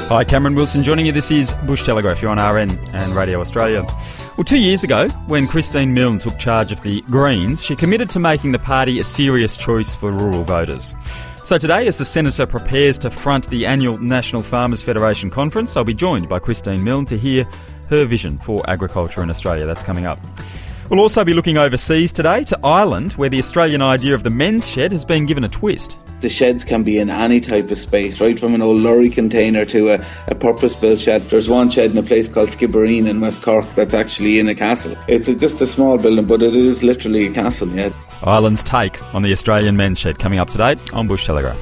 Hi, Cameron Wilson joining you. This is Bush Telegraph. You're on RN and Radio Australia. Well, 2 years ago, when Christine Milne took charge of the Greens, she committed to making the party a serious choice for rural voters. So today, as the Senator prepares to front the annual National Farmers Federation Conference, I'll be joined by Christine Milne to hear her vision for agriculture in Australia. That's coming up. We'll also be looking overseas today to Ireland, where the Australian idea of the men's shed has been given a twist. The sheds can be in any type of space, right from an old lorry container to a purpose-built shed. There's one shed in a place called Skibbereen in West Cork that's actually in a castle. It's just a small building, but it is literally a castle, yeah. Ireland's take on the Australian men's shed coming up today on Bush Telegraph.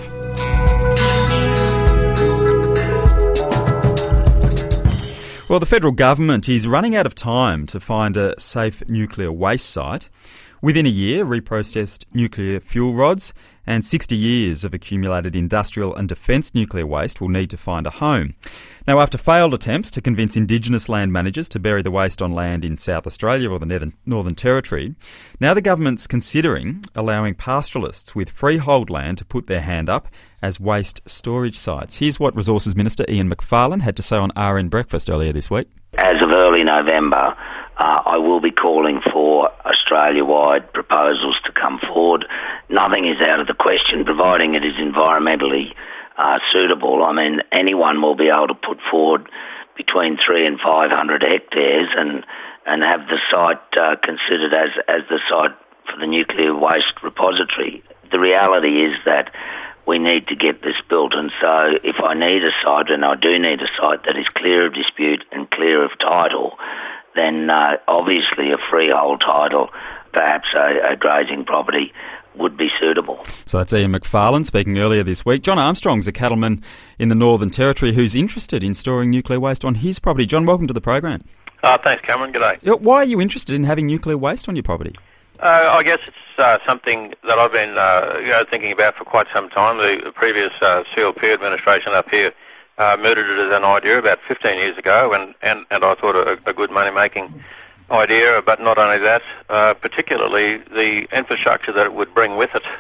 Well, the federal government is running out of time to find a safe nuclear waste site. Within a year, reprocessed nuclear fuel rods and 60 years of accumulated industrial and defence nuclear waste will need to find a home. Now, after failed attempts to convince Indigenous land managers to bury the waste on land in South Australia or the Northern Territory, now the government's considering allowing pastoralists with freehold land to put their hand up as waste storage sites. Here's what Resources Minister Ian Macfarlane had to say on RN Breakfast earlier this week. As of early November, I will be calling for Australia-wide proposals to come forward. Nothing is out of the question, providing it is environmentally suitable. I mean, anyone will be able to put forward between 300 and 500 hectares and have the site considered as the site for the nuclear waste repository. The reality is that we need to get this built, and so if I need a site, and I do need a site that is clear of dispute and clear of title, then obviously a freehold title, perhaps a grazing property, would be suitable. So that's Ian Macfarlane speaking earlier this week. John Armstrong's a cattleman in the Northern Territory who's interested in storing nuclear waste on his property. John, welcome to the program. Thanks, Cameron. G'day. Why are you interested in having nuclear waste on your property? I guess it's something that I've been thinking about for quite some time. The previous CLP administration up here mooted it as an idea about 15 years ago, and I thought a good money-making idea, but not only that, particularly the infrastructure that it would bring with it.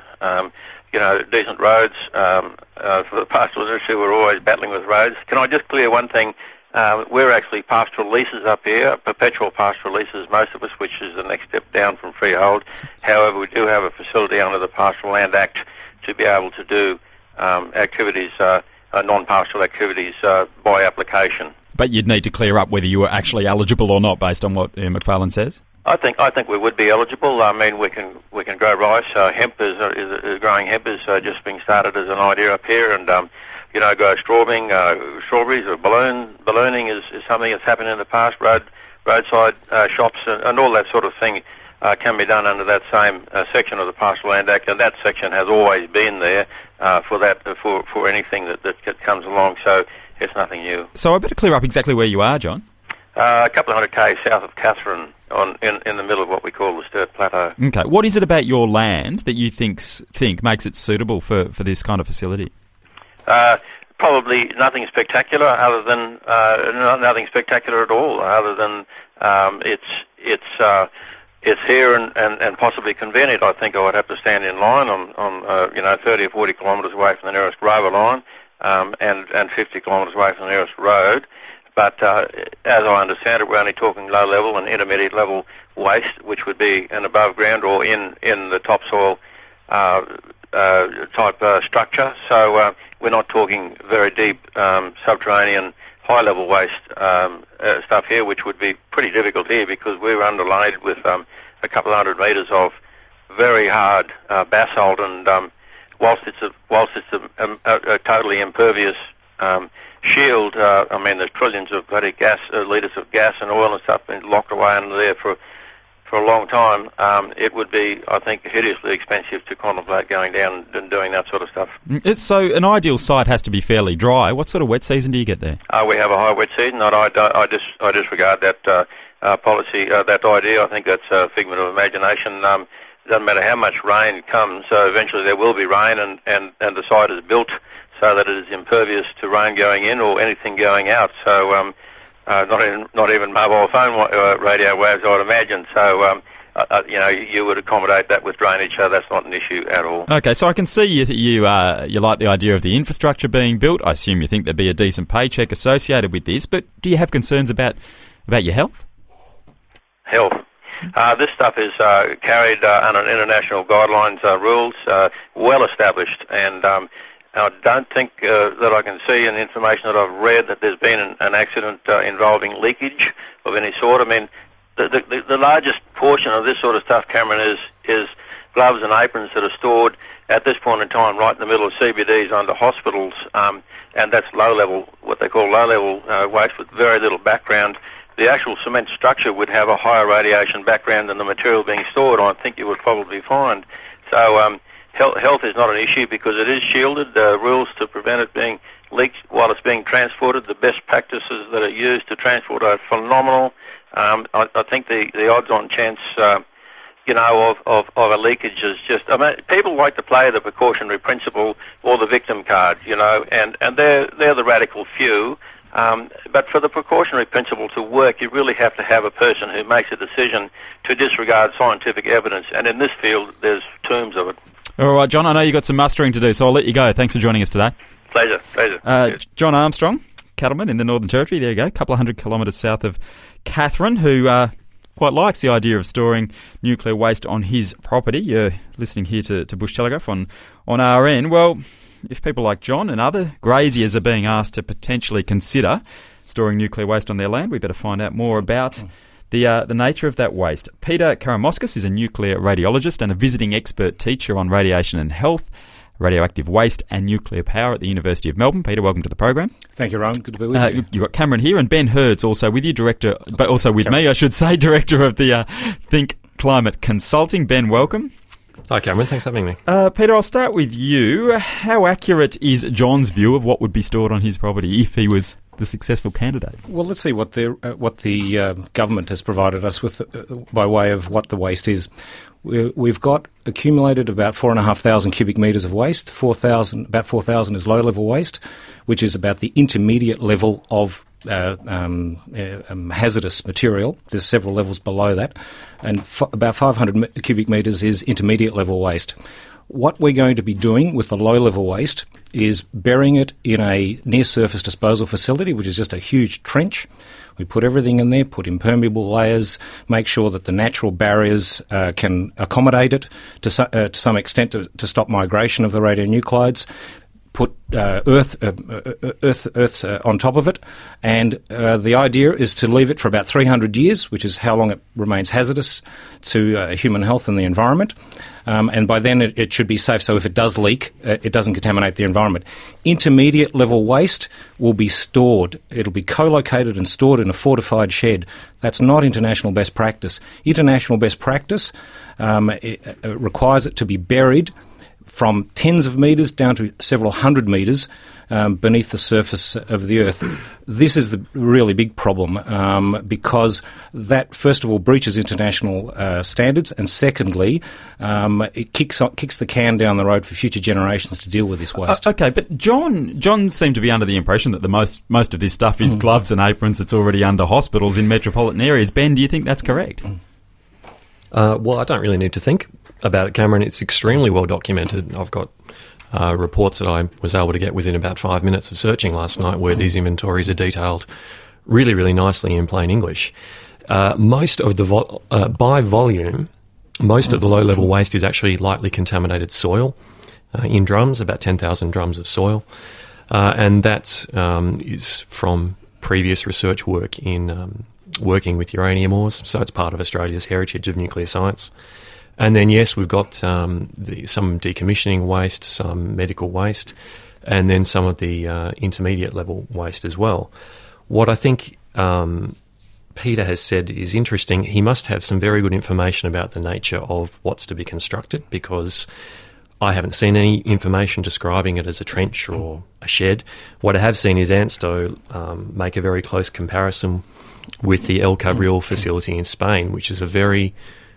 Decent roads. For the pastoralists who were always battling with roads. Can I just clear one thing? We're actually pastoral leases up here, perpetual pastoral leases, most of us, which is the next step down from freehold. However, we do have a facility under the Pastoral Land Act to be able to do activities, non-pastoral activities by application. But you'd need to clear up whether you were actually eligible or not, based on what Ian Macfarlane says. I think we would be eligible. I mean, we can grow rice. Hemp is growing. Hemp is just being started as an idea up here, and grow strawberries or ballooning is something that's happened in the past. Roadside shops and all that sort of thing can be done under that same section of the Pastoral Land Act, and that section has always been there for anything that comes along. So it's nothing new. So I better clear up exactly where you are, John. A couple of hundred k's south of Katherine, in the middle of what we call the Sturt Plateau. Okay, what is it about your land that you think makes it suitable for this kind of facility? Probably nothing spectacular, other than nothing spectacular at all, other than it's here and possibly convenient. I think I would have to stand in line on 30 or 40 kilometres away from the nearest rover line, and 50 kilometres away from the nearest road. But as I understand it, we're only talking low level and intermediate level waste, which would be an above ground or in the topsoil type structure. So we're not talking very deep subterranean high level waste stuff here, which would be pretty difficult here because we're underlaid with a couple of 100 metres of very hard basalt, and whilst it's a totally impervious shield, there's trillions of bloody litres of gas and oil and stuff been locked away under there for a long time. It would be, I think, hideously expensive to contemplate going down and doing that sort of stuff. So an ideal site has to be fairly dry. What sort of wet season do you get there? We have a high wet season. I disregard that policy, that idea. I think that's a figment of imagination. Doesn't matter how much rain comes, so eventually there will be rain, and the site is built so that it is impervious to rain going in or anything going out. So not even mobile phone radio waves, I would imagine. So you would accommodate that with drainage, so that's not an issue at all. Okay, so I can see you like the idea of the infrastructure being built. I assume you think there'd be a decent paycheck associated with this, but do you have concerns about your health? Health. This stuff is carried under international guidelines, rules, well established, and I don't think that I can see in the information that I've read that there's been an accident involving leakage of any sort. I mean, the largest portion of this sort of stuff, Cameron, is gloves and aprons that are stored at this point in time right in the middle of CBDs under hospitals, and that's low-level, what they call low-level waste with very little background. The actual cement structure would have a higher radiation background than the material being stored on. I think you would probably find. So health is not an issue because it is shielded. Rules to prevent it being leaked while it's being transported. The best practices that are used to transport are phenomenal. I think the odds-on chance, of a leakage is just... I mean, people like to play the precautionary principle or the victim card, and they're the radical few. But for the precautionary principle to work, you really have to have a person who makes a decision to disregard scientific evidence. And in this field, there's tombs of it. All right, John, I know you've got some mustering to do, so I'll let you go. Thanks for joining us today. Pleasure. John Armstrong, cattleman in the Northern Territory, there you go, a couple of 100 kilometres south of Katherine, who quite likes the idea of storing nuclear waste on his property. You're listening here to Bush Telegraph on RN. Well, if people like John and other graziers are being asked to potentially consider storing nuclear waste on their land, we better find out more about the nature of that waste. Peter Karamoskis is a nuclear radiologist and a visiting expert teacher on radiation and health, radioactive waste and nuclear power at the University of Melbourne. Peter, welcome to the program. Thank you, Rowan. Good to be with you. You've got Cameron here and Ben Hurd's also with you, director, but also with Cameron. Me, I should say, director of the Think Climate Consulting. Ben, welcome. Hi, Cameron. Thanks for having me. Peter, I'll start with you. How accurate is John's view of what would be stored on his property if he was the successful candidate? Well, let's see what the government has provided us with by way of what the waste is. We've got accumulated about 4,500 cubic metres of waste. About 4,000 is low-level waste, which is about the intermediate level of hazardous material. There's several levels below that, and about 500 cubic metres is intermediate level waste. What we're going to be doing with the low-level waste is burying it in a near-surface disposal facility, which is just a huge trench. We put everything in there, put impermeable layers, make sure that the natural barriers can accommodate it to some extent to stop migration of the radionuclides. Put earth on top of it, and the idea is to leave it for about 300 years, which is how long it remains hazardous to human health and the environment. And by then it should be safe, so if it does leak, it doesn't contaminate the environment. Intermediate level waste will be stored. It'll be co-located and stored in a fortified shed. That's not international best practice. International best practice requires it to be buried from tens of metres down to several hundred metres beneath the surface of the earth. This is the really big problem because that, first of all, breaches international standards, and secondly, it kicks the can down the road for future generations to deal with this waste. Okay, but John seemed to be under the impression that the most of this stuff is gloves and aprons that's already under hospitals in metropolitan areas. Ben, do you think that's correct? Well, I don't really need to think about it, Cameron. It's extremely well documented. I've got reports that I was able to get within about 5 minutes of searching last night where these inventories are detailed really, really nicely in plain English. Most of the by volume, most of the low-level waste is actually lightly contaminated soil in drums, about 10,000 drums of soil. And that is from previous research work in working with uranium ores, so it's part of Australia's heritage of nuclear science. And then, yes, we've got some decommissioning waste, some medical waste, and then some of the intermediate level waste as well. What I think Peter has said is interesting. He must have some very good information about the nature of what's to be constructed, because I haven't seen any information describing it as a trench or a shed. What I have seen is ANSTO make a very close comparison with the El Cabriel facility in Spain, which is a very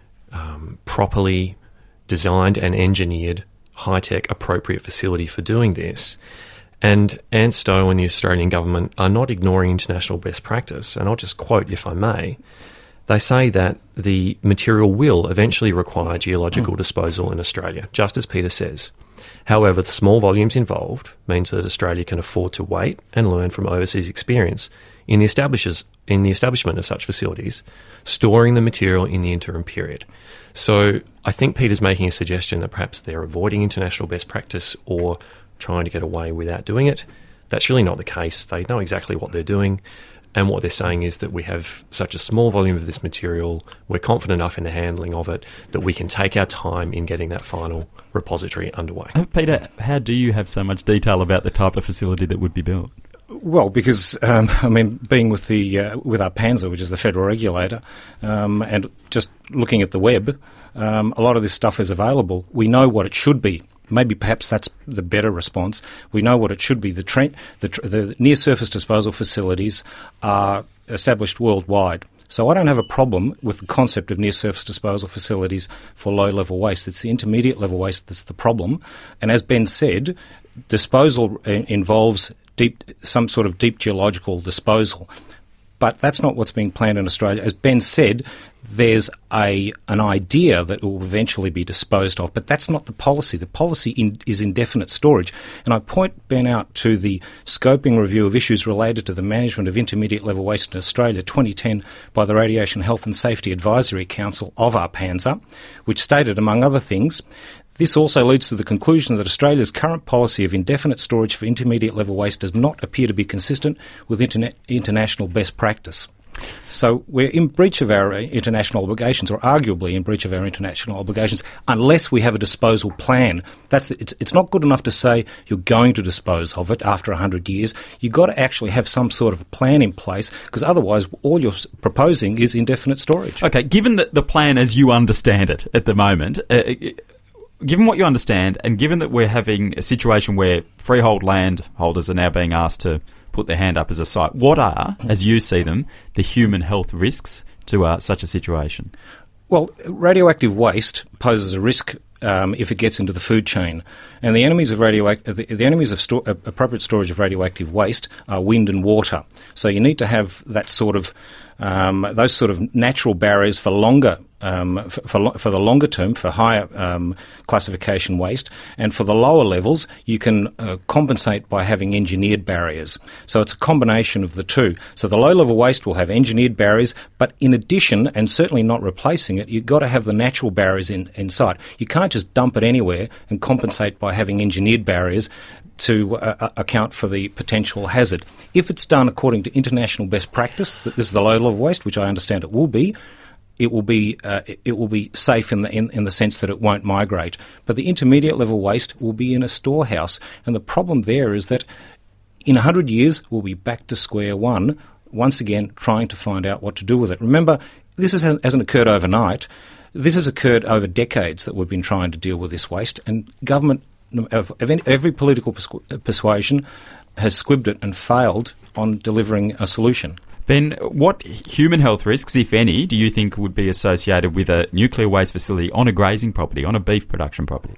properly designed and engineered, high-tech, appropriate facility for doing this. And ANSTO and the Australian government are not ignoring international best practice. And I'll just quote, if I may, they say that the material will eventually require geological disposal in Australia, just as Peter says. However, the small volumes involved means that Australia can afford to wait and learn from overseas experience in the establishment of such facilities, storing the material in the interim period. So I think Peter's making a suggestion that perhaps they're avoiding international best practice or trying to get away without doing it. That's really not the case. They know exactly what they're doing. And what they're saying is that we have such a small volume of this material, we're confident enough in the handling of it that we can take our time in getting that final repository underway. Peter, how do you have so much detail about the type of facility that would be built? Well, because, being with with our PANZA, which is the federal regulator, and just looking at the web, a lot of this stuff is available. We know what it should be. Maybe perhaps that's the better response. We know what it should be. The near-surface disposal facilities are established worldwide. So I don't have a problem with the concept of near-surface disposal facilities for low-level waste. It's the intermediate-level waste that's the problem. And as Ben said, disposal involves some sort of deep geological disposal. But that's not what's being planned in Australia. As Ben said, there's an idea that it will eventually be disposed of, but that's not the policy. The policy is indefinite storage. And I point Ben out to the scoping review of issues related to the management of intermediate level waste in Australia 2010 by the Radiation Health and Safety Advisory Council of our PANZA, which stated, among other things, this also leads to the conclusion that Australia's current policy of indefinite storage for intermediate level waste does not appear to be consistent with international best practice. So we're in breach of our international obligations, or arguably in breach of our international obligations, unless we have a disposal plan. It's not good enough to say you're going to dispose of it after 100 years. You've got to actually have some sort of plan in place, because otherwise all you're proposing is indefinite storage. Okay, given the plan as you understand it at the moment, given what you understand, and given that we're having a situation where freehold land holders are now being asked to put their hand up as a site, what are, as you see them, the human health risks to such a situation? Well, radioactive waste poses a risk if it gets into the food chain, and the enemies of appropriate storage of radioactive waste are wind and water. So you need to have that sort of those sort of natural barriers for longer. For the longer term, for higher classification waste, and for the lower levels, you can compensate by having engineered barriers. So it's a combination of the two. So the low-level waste will have engineered barriers, but in addition, and certainly not replacing it, you've got to have the natural barriers inside. You can't just dump it anywhere and compensate by having engineered barriers to account for the potential hazard. If it's done according to international best practice, that this is the low-level waste, which I understand it will be, it will be safe in the sense that it won't migrate. But the intermediate level waste will be in a storehouse, and the problem there is that in 100 years we'll be back to square one, once again trying to find out what to do with it. Remember, this hasn't occurred overnight. This has occurred over decades that we've been trying to deal with this waste, and government of every political persuasion has squibbed it and failed on delivering a solution. Ben, what human health risks, if any, do you think would be associated with a nuclear waste facility on a grazing property, on a beef production property?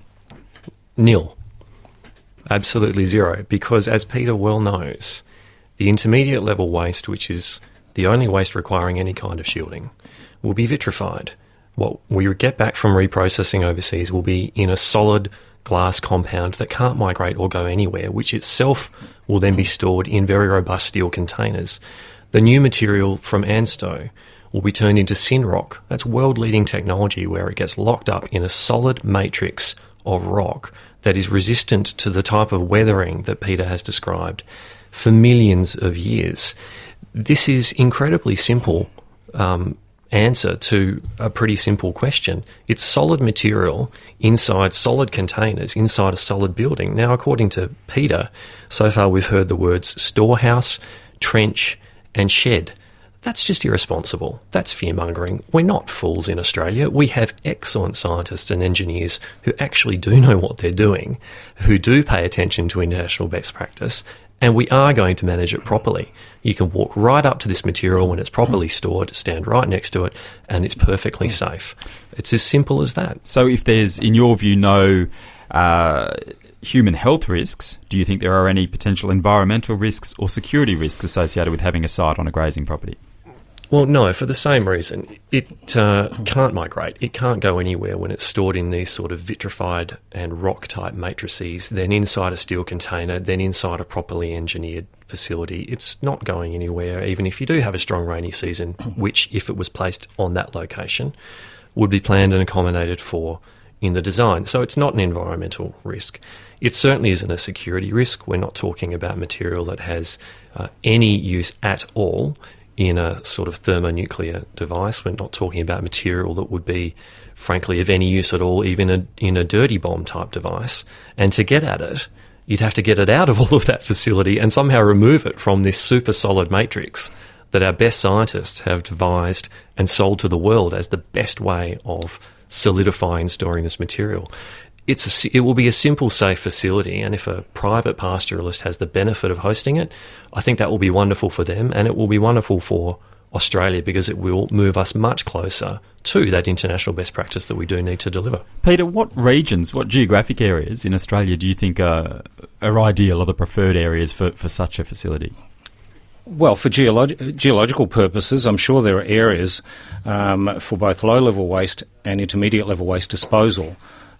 Nil. Absolutely zero. Because as Peter well knows, the intermediate level waste, which is the only waste requiring any kind of shielding, will be vitrified. What we get back from reprocessing overseas will be in a solid glass compound that can't migrate or go anywhere, which itself will then be stored in very robust steel containers. The new material from ANSTO will be turned into Synrock. That's world-leading technology where it gets locked up in a solid matrix of rock that is resistant to the type of weathering that Peter has described for millions of years. This is incredibly simple answer to a pretty simple question. It's solid material inside solid containers, inside a solid building. Now, according to Peter, so far we've heard the words storehouse, trench, and shed. That's just irresponsible. That's fear-mongering. We're not fools in Australia. We have excellent scientists and engineers who actually do know what they're doing, who do pay attention to international best practice, and we are going to manage it properly. You can walk right up to this material when it's properly stored, stand right next to it, and it's perfectly safe. It's as simple as that. So if there's, in your view, no human health risks, do you think there are any potential environmental risks or security risks associated with having a site on a grazing property? Well, no, for the same reason. It can't migrate. It can't go anywhere when it's stored in these sort of vitrified and rock-type matrices, then inside a steel container, then inside a properly engineered facility. It's not going anywhere, even if you do have a strong rainy season, which, if it was placed on that location, would be planned and accommodated for in the design. So it's not an environmental risk. It certainly isn't a security risk. We're not talking about material that has any use at all in a sort of thermonuclear device. We're not talking about material that would be, frankly, of any use at all, even in a dirty bomb type device. And to get at it, you'd have to get it out of all of that facility and somehow remove it from this super solid matrix that our best scientists have devised and sold to the world as the best way of solidifying and storing this material. It will be a simple, safe facility, and if a private pastoralist has the benefit of hosting it, I think that will be wonderful for them, and it will be wonderful for Australia because it will move us much closer to that international best practice that we do need to deliver. Peter, what regions, what geographic areas in Australia do you think are ideal or the preferred areas for such a facility? Well, for geological purposes, I'm sure there are areas for both low-level waste and intermediate-level waste disposal.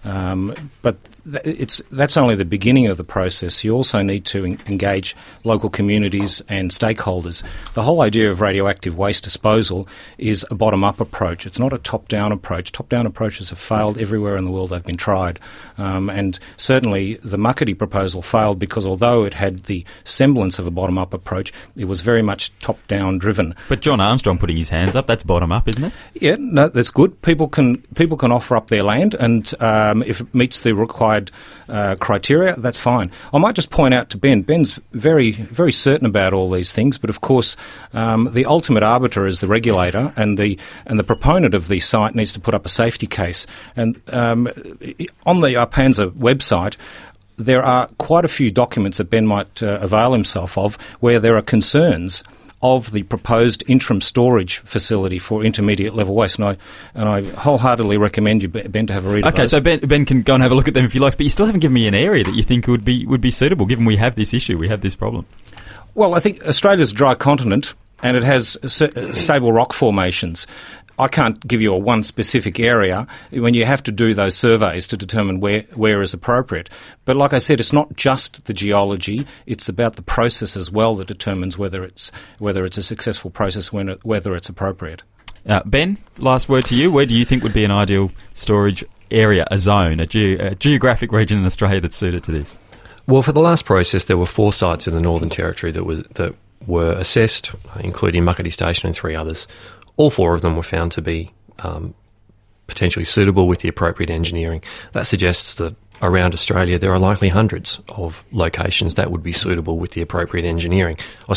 But that's only the beginning of the process. You also need to engage local communities and stakeholders. The whole idea of radioactive waste disposal is a bottom-up approach. It's not a top-down approach. Top-down approaches have failed everywhere in the world they've been tried. And certainly the Muckaty proposal failed because although it had the semblance of a bottom-up approach, it was very much top-down driven. But John Armstrong putting his hands up, that's bottom-up, isn't it? Yeah, no, that's good. People can offer up their land, and if it meets the required criteria, that's fine. I might just point out to Ben. Ben's very, very certain about all these things, but of course, the ultimate arbiter is the regulator, and the proponent of the site needs to put up a safety case. And on the ARPANSA website, there are quite a few documents that Ben might avail himself of where there are concerns of the proposed interim storage facility for intermediate level waste, and I wholeheartedly recommend you, Ben, to have a read of those. Okay, so Ben can go and have a look at them if he likes, but you still haven't given me an area that you think would be suitable, given we have this issue, we have this problem. Well, I think Australia's a dry continent, and it has stable rock formations. I can't give you a one specific area when you have to do those surveys to determine where is appropriate. But like I said, it's not just the geology, it's about the process as well that determines whether it's a successful process, whether it's appropriate. Ben, last word to you. Where do you think would be an ideal storage area, a zone, a geographic region in Australia that's suited to this? Well, for the last process, there were 4 sites in the Northern Territory that were assessed, including Muckaty Station and 3 others. All 4 of them were found to be potentially suitable with the appropriate engineering. That suggests that around Australia there are likely hundreds of locations that would be suitable with the appropriate engineering.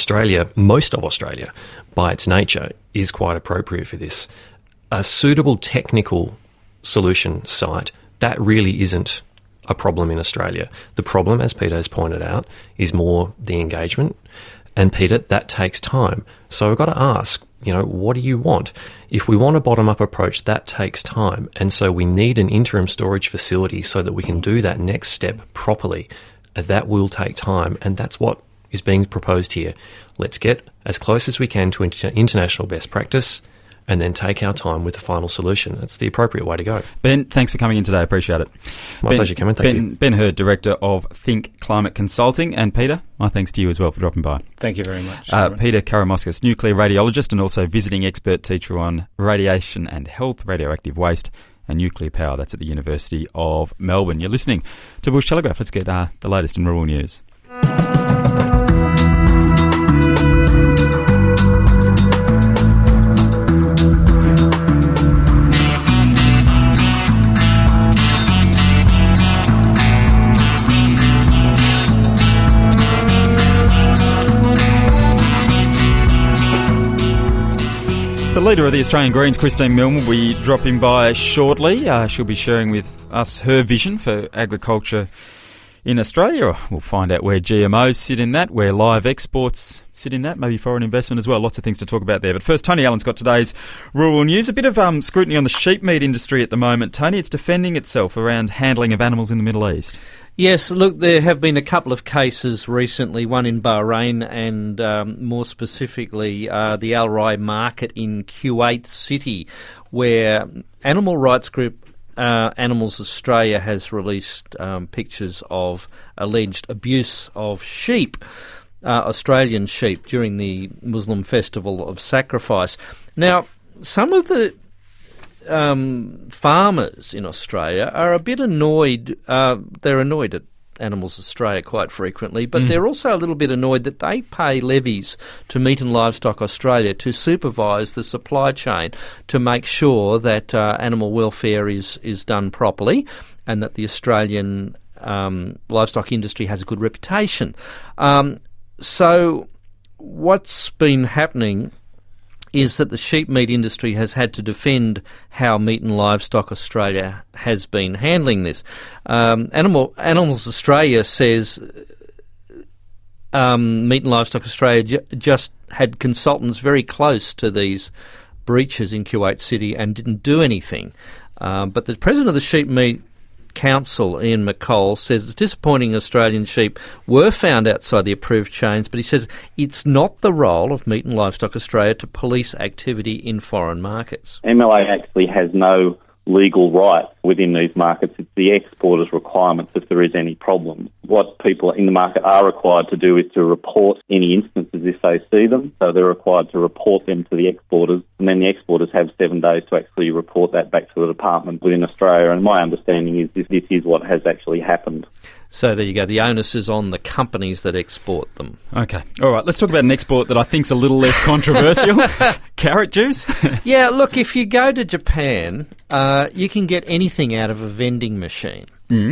Most of Australia, by its nature, is quite appropriate for this. A suitable technical solution site, that really isn't a problem in Australia. The problem, as Peter has pointed out, is more the engagement. And Peter, that takes time. So I've got to ask, what do you want? If we want a bottom-up approach, that takes time. And so we need an interim storage facility so that we can do that next step properly. That will take time, and that's what is being proposed here. Let's get as close as we can to international best practice and then take our time with the final solution. That's the appropriate way to go. Ben, thanks for coming in today. I appreciate it. My pleasure, Cameron. Thank you. Ben Hurd, Director of Think Climate Consulting. And Peter, my thanks to you as well for dropping by. Thank you very much. Peter Karamoskis, nuclear radiologist and also visiting expert teacher on radiation and health, radioactive waste and nuclear power. That's at the University of Melbourne. You're listening to Bush Telegraph. Let's get the latest in rural news. The leader of the Australian Greens, Christine Milne, will be dropping by shortly. She'll be sharing with us her vision for agriculture in Australia. We'll find out where GMOs sit in that, where live exports sit in that, maybe foreign investment as well. Lots of things to talk about there. But first, Tony Allen's got today's rural news. A bit of scrutiny on the sheep meat industry at the moment. Tony, it's defending itself around handling of animals in the Middle East. Yes, look, there have been a couple of cases recently, one in Bahrain and more specifically the Al Rai market in Kuwait City, where animal rights group Animals Australia has released pictures of alleged abuse of sheep, Australian sheep, during the Muslim festival of sacrifice. Now, some of the farmers in Australia are a bit annoyed. They're annoyed at Animals Australia quite frequently, but they're also a little bit annoyed that they pay levies to Meat and Livestock Australia to supervise the supply chain to make sure that animal welfare is done properly and that the Australian livestock industry has a good reputation. So what's been happening is that the sheep meat industry has had to defend how Meat and Livestock Australia has been handling this. Animals Australia says Meat and Livestock Australia just had consultants very close to these breaches in Kuwait City and didn't do anything. But the president of the Sheep Meat Council, Ian McColl, says it's disappointing Australian sheep were found outside the approved chains, but he says it's not the role of Meat and Livestock Australia to police activity in foreign markets. MLA actually has no legal right within these markets. It's the exporter's requirements if there is any problem. What people in the market are required to do is to report any instances if they see them. So they're required to report them to the exporters, and then the exporters have 7 days to actually report that back to the department within Australia. And my understanding is this is what has actually happened. So there you go. The onus is on the companies that export them. Okay. All right. Let's talk about an export that I think's a little less controversial. Carrot juice. Yeah, look, if you go to Japan, you can get anything out of a vending machine.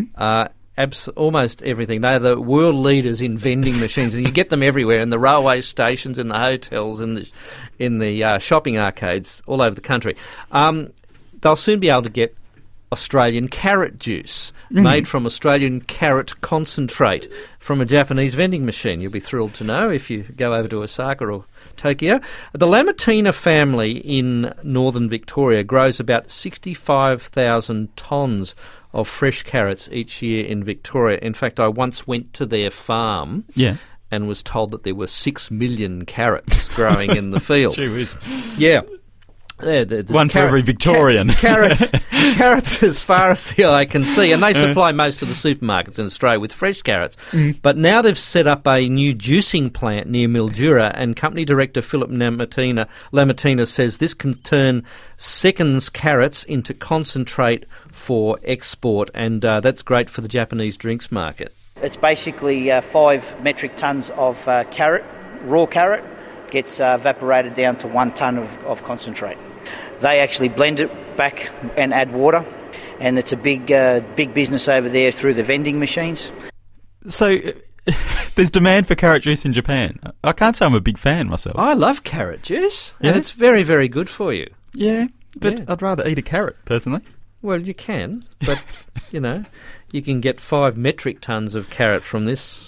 Almost everything. They're the world leaders in vending machines, and you get them everywhere, in the railway stations, in the hotels, in the shopping arcades all over the country. They'll soon be able to get Australian carrot juice made from Australian carrot concentrate from a Japanese vending machine. You'll be thrilled to know if you go over to Osaka or Tokyo. The Lamatina family in northern Victoria grows about 65,000 tonnes of fresh carrots each year in Victoria. In fact, I once went to their farm and was told that there were 6 million carrots growing in the field. Gee whiz. Yeah. One for every Victorian. Carrots as far as the eye can see. And they supply most of the supermarkets in Australia with fresh carrots. But now they've set up a new juicing plant near Mildura, and company director Philip Lamatina says this can turn seconds carrots into concentrate for export, and that's great for the Japanese drinks market. It's basically 5 metric tonnes of raw carrot, gets evaporated down to 1 tonne of concentrate. They actually blend it back and add water, and it's a big business over there through the vending machines. So there's demand for carrot juice in Japan. I can't say I'm a big fan myself. I love carrot juice, and it's very, very good for you. Yeah, but I'd rather eat a carrot, personally. Well, you can, but, you can get 5 metric tonnes of carrot from this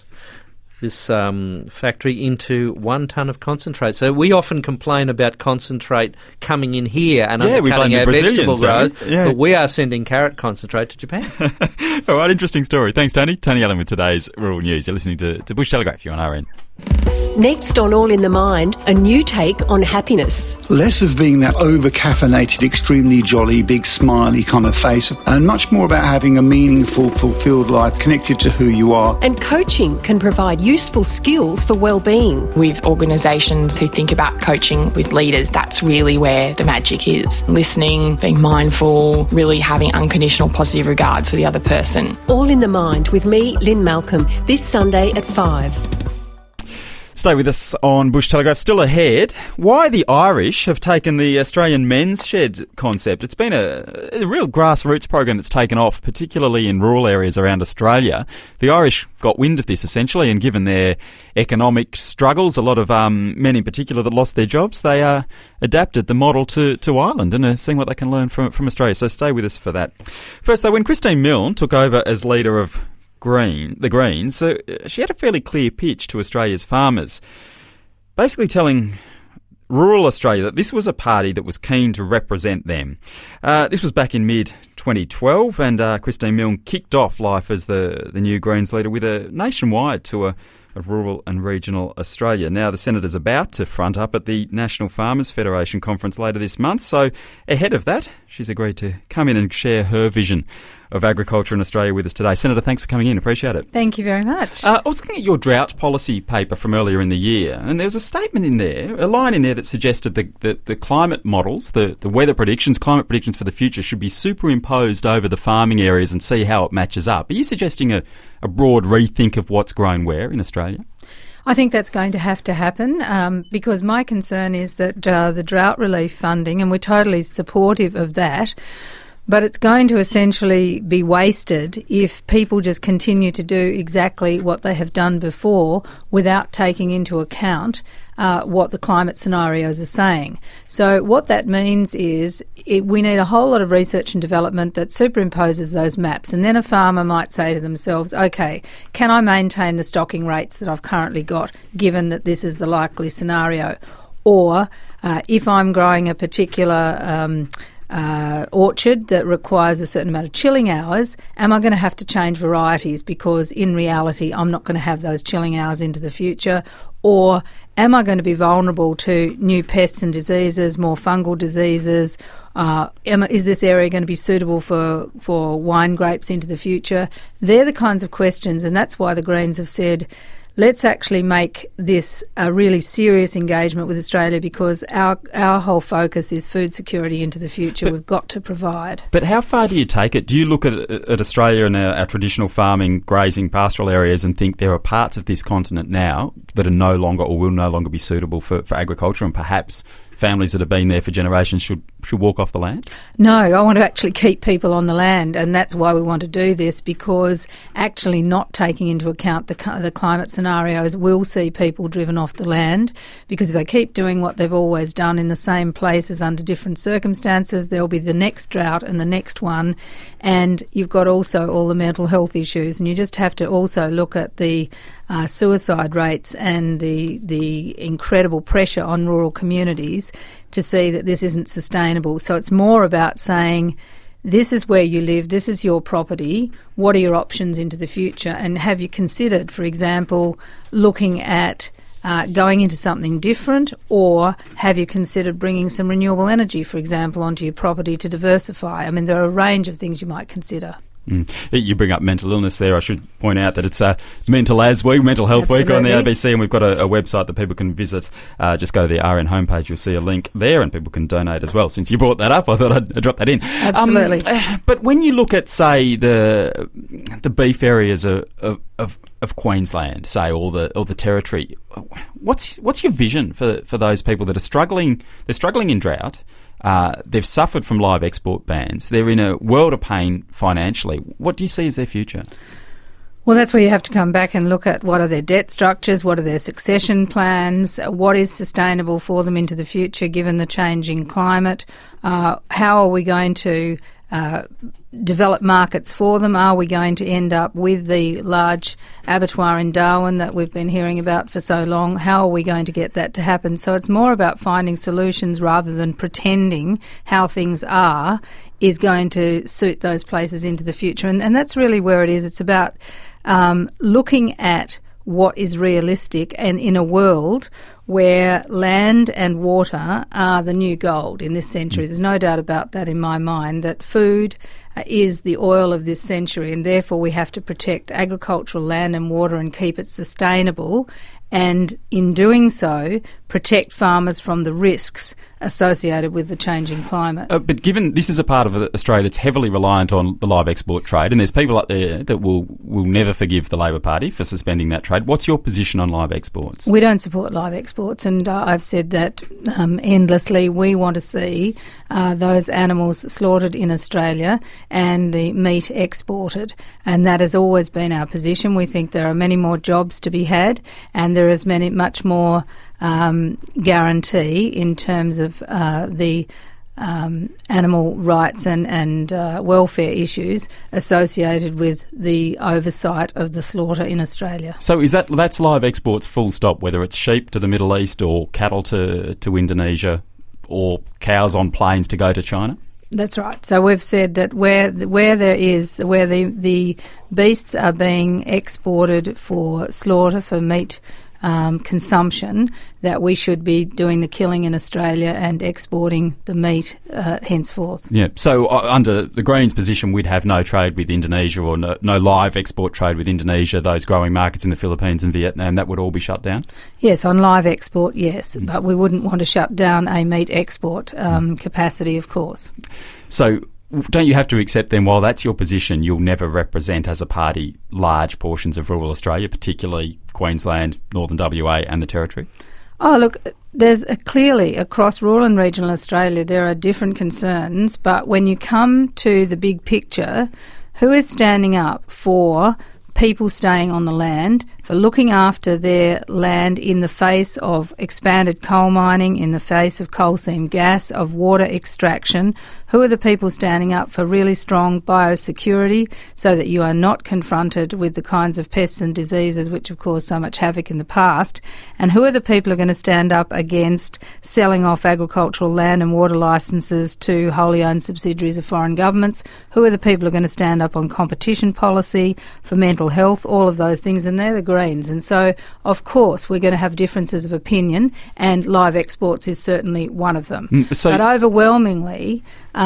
factory into 1 tonne of concentrate. So we often complain about concentrate coming in here and undercutting our vegetable growth, but we are sending carrot concentrate to Japan. All right, interesting story. Thanks, Tony. Tony Allen with today's Rural News. You're listening to Bush Telegraph. You're on RN. Next on All in the Mind, a new take on happiness. Less of being that over-caffeinated, extremely jolly, big smiley kind of face, and much more about having a meaningful, fulfilled life connected to who you are. And coaching can provide useful skills for well-being. With organisations who think about coaching with leaders, that's really where the magic is. Listening, being mindful, really having unconditional positive regard for the other person. All in the Mind with me, Lynn Malcolm, this Sunday at 5. Stay with us on Bush Telegraph. Still ahead, why the Irish have taken the Australian men's shed concept. It's been a real grassroots program that's taken off, particularly in rural areas around Australia. The Irish got wind of this, essentially, and given their economic struggles, a lot of men in particular that lost their jobs, they adapted the model to Ireland and are seeing what they can learn from Australia. So stay with us for that. First, though, when Christine Milne took over as leader of the Greens, so she had a fairly clear pitch to Australia's farmers. She said, basically telling rural Australia that this was a party that was keen to represent them. This was back in mid-2012, and Christine Milne kicked off life as the new Greens leader with a nationwide tour of rural and regional Australia. Now, the Senator's about to front up at the National Farmers Federation conference later this month, so ahead of that, she's agreed to come in and share her vision of agriculture in Australia with us today. Senator, thanks for coming in. Appreciate it. Thank you very much. I was looking at your drought policy paper from earlier in the year, and there was a statement in there, a line in there that suggested that the climate models, the weather predictions, climate predictions for the future should be superimposed over the farming areas and see how it matches up. Are you suggesting a broad rethink of what's grown where in Australia? I think that's going to have to happen because my concern is that the drought relief funding, and we're totally supportive of that, but it's going to essentially be wasted if people just continue to do exactly what they have done before without taking into account what the climate scenarios are saying. So what that means is we need a whole lot of research and development that superimposes those maps, and then a farmer might say to themselves, okay, can I maintain the stocking rates that I've currently got given that this is the likely scenario? Or if I'm growing a particular orchard that requires a certain amount of chilling hours, am I going to have to change varieties because in reality I'm not going to have those chilling hours into the future? Or am I going to be vulnerable to new pests and diseases, more fungal diseases? Is this area going to be suitable for wine grapes into the future? They're the kinds of questions, and that's why the Greens have said, let's actually make this a really serious engagement with Australia because our whole focus is food security into the future. We've got to provide. But how far do you take it? Do you look at Australia and our traditional farming, grazing, pastoral areas and think there are parts of this continent now that are no longer or will no longer be suitable for agriculture, and perhaps families that have been there for generations should walk off the land? No, I want to actually keep people on the land, and that's why we want to do this, because actually not taking into account the climate scenarios will see people driven off the land, because if they keep doing what they've always done in the same places under different circumstances, there'll be the next drought and the next one, and you've got also all the mental health issues, and you just have to also look at the suicide rates and the incredible pressure on rural communities to see that this isn't sustainable. So it's more about saying, this is where you live, this is your property, what are your options into the future? And have you considered, for example, looking at going into something different, or have you considered bringing some renewable energy, for example, onto your property to diversify? I mean, there are a range of things you might consider. You bring up mental illness there. I should point out that it's Mental Health Week on the ABC, and we've got a website that people can visit. Just go to the RN homepage, you'll see a link there, and people can donate as well. Since you brought that up, I thought I'd drop that in. Absolutely. But when you look at, say, the beef areas of Queensland, say, or the territory, what's your vision for those people that are struggling? They're struggling in drought. They've suffered from live export bans. They're in a world of pain financially. What do you see as their future? Well, that's where you have to come back and look at what are their debt structures, what are their succession plans, what is sustainable for them into the future given the changing climate, how are we going to develop markets for them? Are we going to end up with the large abattoir in Darwin that we've been hearing about for so long? How are we going to get that to happen? So it's more about finding solutions rather than pretending how things are is going to suit those places into the future. And that's really where it is. It's about looking at what is realistic, and in a world where land and water are the new gold in this century. There's no doubt about that in my mind, that food is the oil of this century, and therefore we have to protect agricultural land and water and keep it sustainable, and in doing so protect farmers from the risks associated with the changing climate. But given this is a part of Australia that's heavily reliant on the live export trade, and there's people up there that will never forgive the Labor Party for suspending that trade, what's your position on live exports? We don't support live exports, and I've said that endlessly. We want to see those animals slaughtered in Australia and the meat exported, and that has always been our position. We think there are many more jobs to be had, and there is much more guarantee in terms of the animal rights and welfare issues associated with the oversight of the slaughter in Australia. So that's live exports full stop, whether it's sheep to the Middle East or cattle to Indonesia or cows on planes to go to China? That's right. So we've said that where the beasts are being exported for slaughter, for meat consumption, that we should be doing the killing in Australia and exporting the meat henceforth. Yeah. So under the Greens' position, we'd have no trade with Indonesia or no live export trade with Indonesia, those growing markets in the Philippines and Vietnam, that would all be shut down? Yes, on live export, yes. But we wouldn't want to shut down a meat export capacity, of course. So don't you have to accept then, while that's your position, you'll never represent as a party large portions of rural Australia, particularly Queensland, Northern WA and the Territory? Oh, look, there's clearly across rural and regional Australia there are different concerns, but when you come to the big picture, who is standing up for people staying on the land, for looking after their land in the face of expanded coal mining, in the face of coal seam gas, of water extraction? Who are the people standing up for really strong biosecurity so that you are not confronted with the kinds of pests and diseases which have caused so much havoc in the past? And who are the people who are going to stand up against selling off agricultural land and water licences to wholly owned subsidiaries of foreign governments? Who are the people who are going to stand up on competition policy, for mental health, all of those things? And they're the Greens. And so, of course, we're going to have differences of opinion, and live exports is certainly one of them. But overwhelmingly,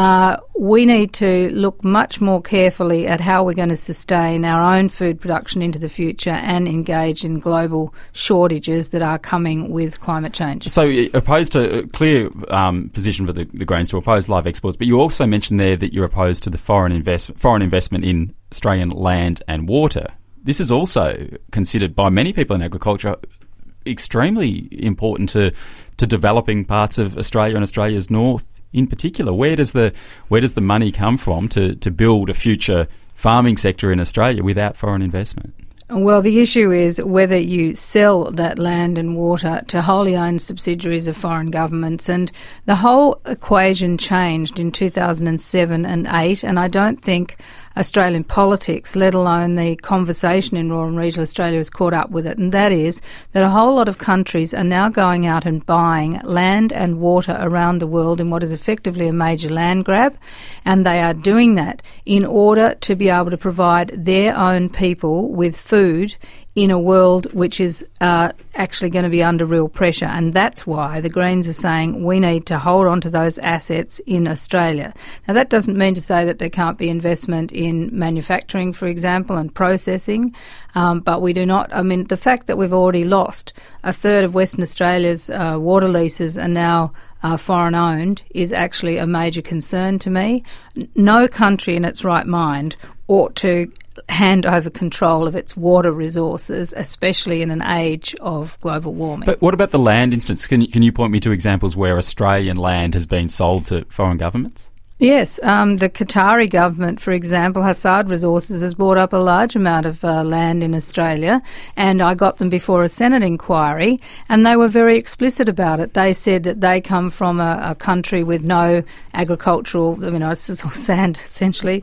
we need to look much more carefully at how we're going to sustain our own food production into the future and engage in global shortages that are coming with climate change. So opposed to a clear position for the Greens to oppose live exports, but you also mentioned there that you're opposed to the foreign investment in Australian land and water. This is also considered by many people in agriculture extremely important to developing parts of Australia and Australia's north in particular. Where does the money come from to build a future farming sector in Australia without foreign investment? Well, the issue is whether you sell that land and water to wholly owned subsidiaries of foreign governments. And the whole equation changed in 2007 and 2008, and I don't think Australian politics, let alone the conversation in rural and regional Australia, has caught up with it. And that is that a whole lot of countries are now going out and buying land and water around the world in what is effectively a major land grab. And they are doing that in order to be able to provide their own people with food in a world which is actually going to be under real pressure. And that's why the Greens are saying we need to hold on to those assets in Australia. Now, that doesn't mean to say that there can't be investment in manufacturing, for example, and processing, but we do not. I mean, the fact that we've already lost a third of Western Australia's water leases are now foreign owned is actually a major concern to me. No country in its right mind ought to hand over control of its water resources, especially in an age of global warming. But what about the land instance? Can you point me to examples where Australian land has been sold to foreign governments? Yes, the Qatari government, for example, Hassad Resources, has bought up a large amount of land in Australia, and I got them before a Senate inquiry, and they were very explicit about it. They said that they come from a country with no agricultural, it's just all sand, essentially,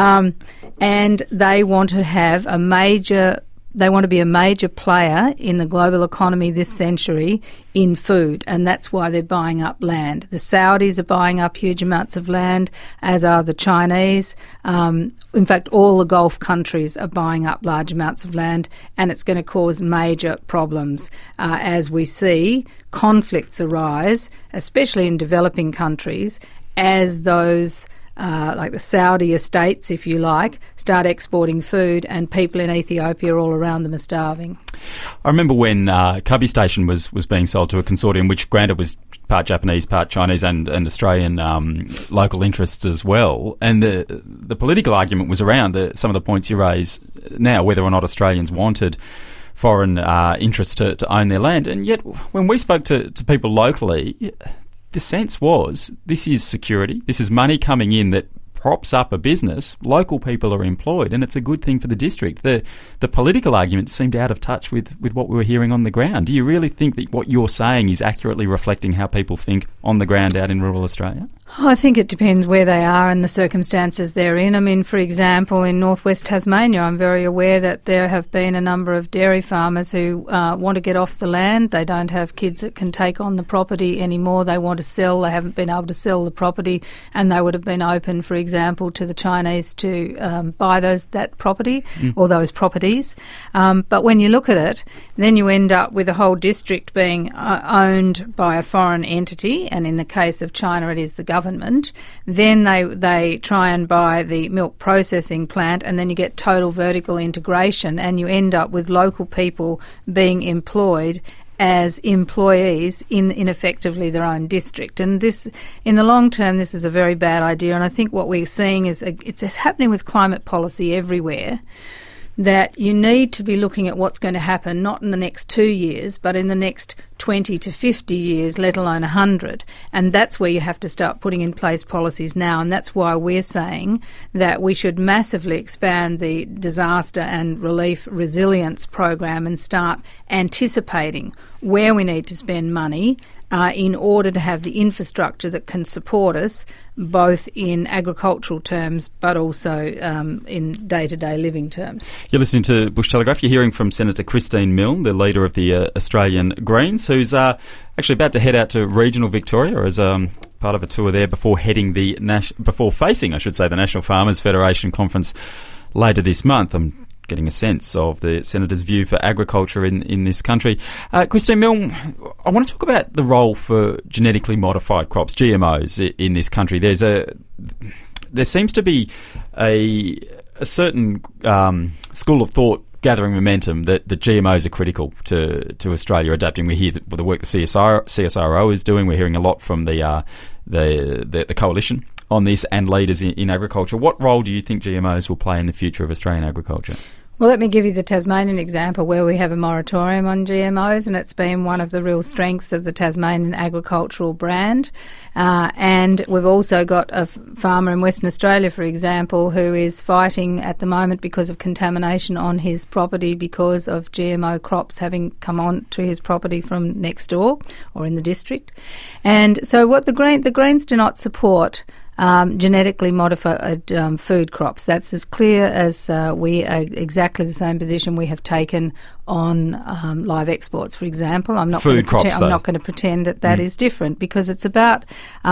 and they want to have they want to be a major player in the global economy this century in food, and that's why they're buying up land. The Saudis are buying up huge amounts of land, as are the Chinese. In fact, all the Gulf countries are buying up large amounts of land, and it's going to cause major problems as we see conflicts arise, especially in developing countries, as those like the Saudi estates, if you like, start exporting food, and people in Ethiopia all around them are starving. I remember when Cubby Station was being sold to a consortium which granted was part Japanese, part Chinese and Australian local interests as well. And the political argument was around some of the points you raise now, whether or not Australians wanted foreign interests to own their land. And yet when we spoke to people locally, the sense was this is security, this is money coming in that props up a business, local people are employed, and it's a good thing for the district. The political argument seemed out of touch with what we were hearing on the ground. Do you really think that what you're saying is accurately reflecting how people think on the ground out in rural Australia? I think it depends where they are and the circumstances they're in. I mean, for example, in northwest Tasmania, I'm very aware that there have been a number of dairy farmers who want to get off the land. They don't have kids that can take on the property anymore. They want to sell. They haven't been able to sell the property, and they would have been open, for example, to the Chinese to buy that property or those properties. But when you look at it, then you end up with a whole district being owned by a foreign entity, and in the case of China, it is the government. Then they try and buy the milk processing plant, and then you get total vertical integration, and you end up with local people being employed as employees in effectively their own district. And this, in the long term, this is a very bad idea. And I think what we're seeing is it's happening with climate policy everywhere, that you need to be looking at what's going to happen not in the next 2 years, but in the next 20 to 50 years, let alone 100. And that's where you have to start putting in place policies now. And that's why we're saying that we should massively expand the disaster and relief resilience program and start anticipating where we need to spend money in order to have the infrastructure that can support us, both in agricultural terms but also in day-to-day living terms. You're listening to Bush Telegraph. You're hearing from Senator Christine Milne, the leader of the Australian Greens, who's actually about to head out to regional Victoria as part of a tour there before facing the National Farmers Federation conference later this month. I'm getting a sense of the Senator's view for agriculture in this country. Christine Milne, I want to talk about the role for genetically modified crops, GMOs, in this country. There seems to be a certain school of thought gathering momentum that the GMOs are critical to Australia adapting. We hear the work the CSIRO is doing. We're hearing a lot from the coalition on this and leaders in agriculture. What role do you think GMOs will play in the future of Australian agriculture? Well, let me give you the Tasmanian example where we have a moratorium on GMOs, and it's been one of the real strengths of the Tasmanian agricultural brand. And we've also got a farmer in Western Australia, for example, who is fighting at the moment because of contamination on his property because of GMO crops having come on to his property from next door or in the district. And so what the Greens do not support genetically modified food crops. That's as clear as we are exactly the same position we have taken on live exports, for example. I'm not going to pretend that is different, because it's about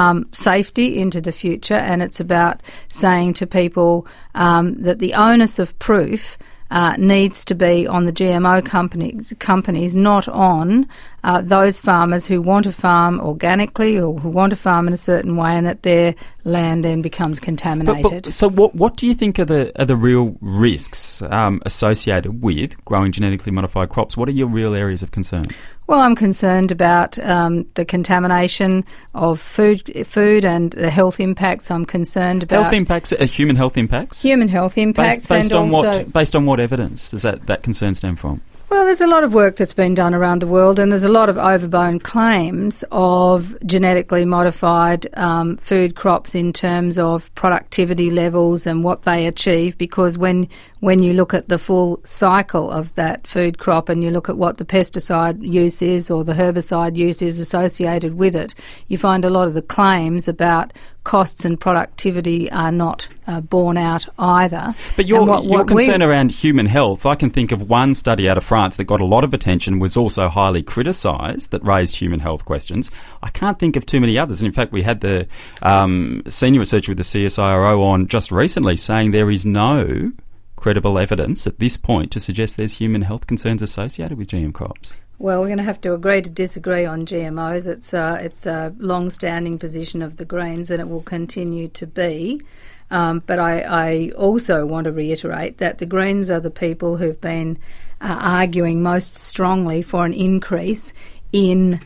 safety into the future, and it's about saying to people that the onus of proof needs to be on the GMO companies, not on those farmers who want to farm organically or who want to farm in a certain way, and that their land then becomes contaminated. So what do you think are the real risks associated with growing genetically modified crops? What are your real areas of concern? Well, I'm concerned about the contamination of food and the health impacts. I'm concerned about health impacts, human health impacts. Human health impacts, based on what evidence does that concern stem from? Well, there's a lot of work that's been done around the world, and there's a lot of overblown claims of genetically modified food crops in terms of productivity levels and what they achieve, because when you look at the full cycle of that food crop and you look at what the pesticide use is or the herbicide use is associated with it, you find a lot of the claims about costs and productivity are not borne out either. But your concern around human health, I can think of one study out of France that got a lot of attention, was also highly criticised, that raised human health questions. I can't think of too many others. And in fact, we had the senior researcher with the CSIRO on just recently saying there is no credible evidence at this point to suggest there's human health concerns associated with GM crops. Well, we're going to have to agree to disagree on GMOs. It's a long-standing position of the Greens, and it will continue to be. But I also want to reiterate that the Greens are the people who've been arguing most strongly for an increase in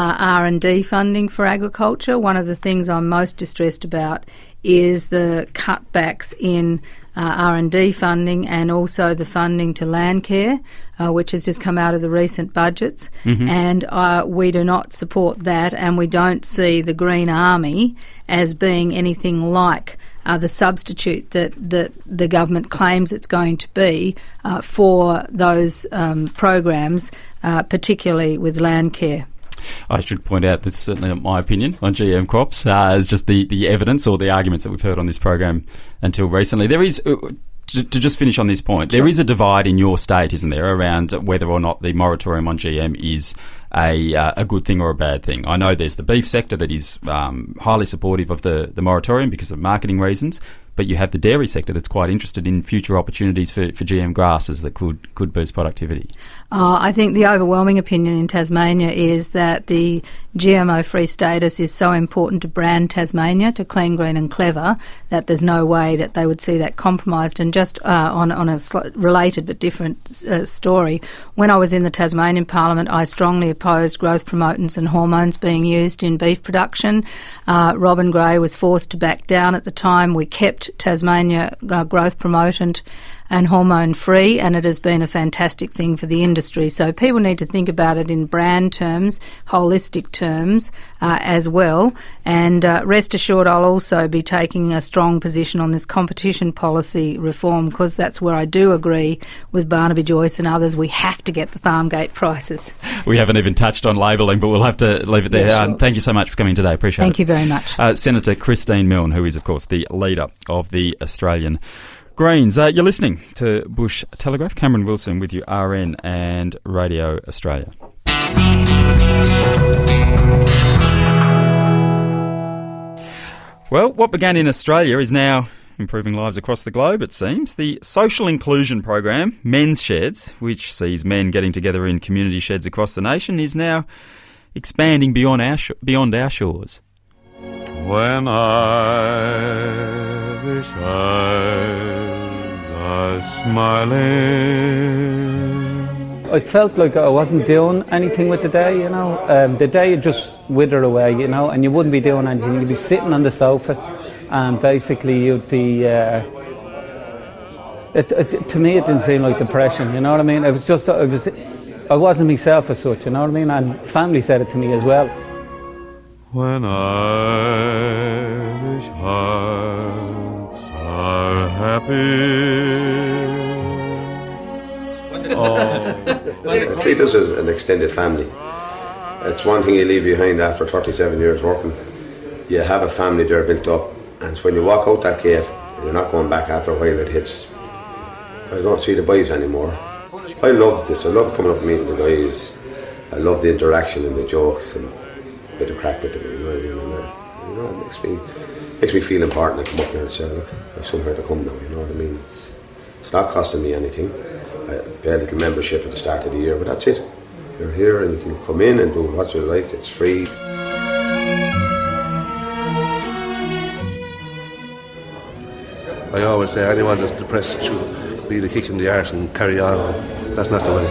R&D funding for agriculture. One of the things I'm most distressed about is the cutbacks in R&D funding and also the funding to Landcare, which has just come out of the recent budgets. Mm-hmm. And we do not support that, and we don't see the Green Army as being anything like the substitute that the government claims it's going to be for those programs, particularly with Landcare. I should point out that's certainly not my opinion on GM crops. It's just the evidence or the arguments that we've heard on this program until recently. There is, to just finish on this point, there is a divide in your state, isn't there, around whether or not the moratorium on GM is a good thing or a bad thing. I know there's the beef sector that is highly supportive of the moratorium because of marketing reasons, but you have the dairy sector that's quite interested in future opportunities for GM grasses that could boost productivity. I think the overwhelming opinion in Tasmania is that the GMO-free status is so important to brand Tasmania, to Clean, Green and Clever, that there's no way that they would see that compromised. And just on a related but different story, when I was in the Tasmanian Parliament, I strongly opposed growth promotants and hormones being used in beef production. Robin Gray was forced to back down at the time. We kept Tasmania growth promotant and hormone free, and it has been a fantastic thing for the industry. So people need to think about it in brand terms, holistic terms as well. And rest assured, I'll also be taking a strong position on this competition policy reform, because that's where I do agree with Barnaby Joyce and others. We have to get the farm gate prices. We haven't even touched on labelling, but we'll have to leave it there. Yeah, sure. Thank you so much for coming today. Appreciate it. Thank you very much. Senator Christine Milne, who is, of course, the leader of the Australian Greens. You're listening to Bush Telegraph. Cameron Wilson with you, RN and Radio Australia. Well, what began in Australia is now improving lives across the globe, it seems. The social inclusion program, Men's Sheds, which sees men getting together in community sheds across the nation, is now expanding beyond our shores. When Irish eyes are smiling, I felt like I wasn't doing anything with the day, you know. The day would just wither away, you know, and you wouldn't be doing anything. You'd be sitting on the sofa, and basically you'd be... to me, it didn't seem like depression, you know what I mean? I wasn't myself as such, you know what I mean? And family said it to me as well. When Irish hearts are happy. I treat us as an extended family. It's one thing you leave behind after 37 years working. You have a family there built up, and so when you walk out that gate, and you're not going back after a while, it hits. I don't see the boys anymore. I love this. I love coming up and meeting the guys. I love the interaction and the jokes and a bit of crack with them. It makes me feel important to come up here and say, look, I've somewhere to come now. You know what I mean? It's not costing me anything. I pay a little membership at the start of the year, but that's it. You're here and you can come in and do what you like. It's free. I always say anyone that's depressed should be the kick in the arse and carry on. That's not the way.